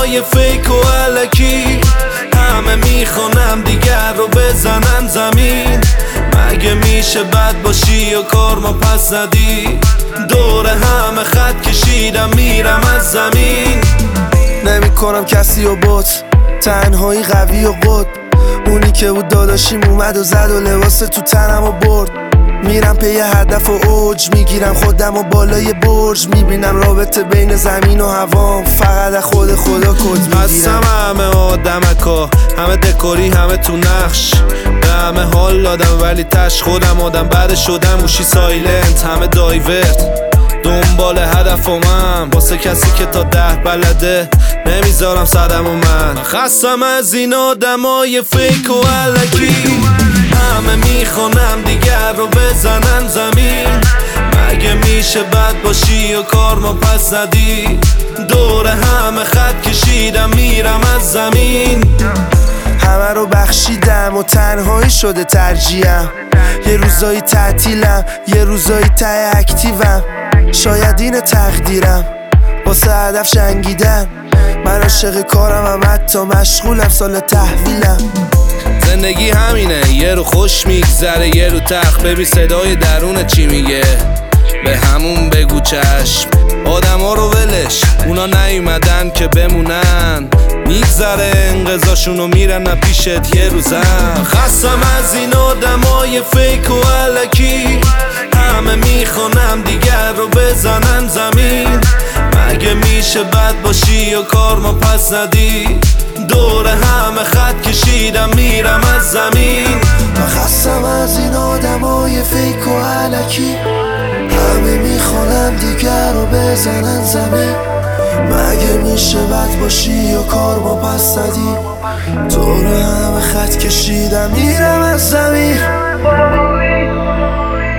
های فیک و علکی، همه میخوانم دیگر رو بزنن زمین. مگه میشه بد باشی و کارما پس ندی؟ دور همه خط کشیدم میرم از زمین. نمی کنم کسی و بوت، تنهایی قوی و قد. اونی که بود داداشیم اومد و زد و لباس تو تنم و برد. میرم پی هدف و اوج، میگیرم خودم و بالای برج. میبینم رابطه بین زمین و هوام، فقط از خود خدا کد میگیرم. هستم همه آدمکا، همه دکوری همه تو نقش. به همه حال دادم ولی تش خودم آدم بعد شدم. گوشی سایلنت همه دایورت، دنبال هدفمم واسه کسی که تا 10 بلده. نمیذارم صدم و من خستم از این آدمای فیک و علکی. همه میخوانم دیگر رو بزنن زمین. مگه میشه بد باشی و کارما پس ندی؟ دور همه خط کشیدم میرم از زمین. همه رو بخشیدم و تنهایی شده ترجیحم. یه روزایی تعطیلم، یه روزایی ته اکتیوم. شاید این تقدیرم واسه هدف جنگیدن. من عاشق کارم هم حتی مشغولم سال تحویلم. زندگی همینه، یه رو خوش میگذره یه رو تخت. ببین صدای درون چی میگه، به همون بگو چشم. آدم ها رو ولش، اونا نیومدن که بمونن. میگذره انقضاشون و میرن پیشت یه روزم. خستم از این آدم های فیک و علکی، همه میخوانم دیگر رو بزنن زمین. مگه میشه بد باشی و کارما پس ندی؟ دور همه خط کشیدم میرم از زمین. من خستم از این آدمای فیک و علکی، همه میخوانم دیگر رو بزنن زمین. مگه میشه بد باشی و کارما پس ندی؟ دور همه خط کشیدم میرم از زمین.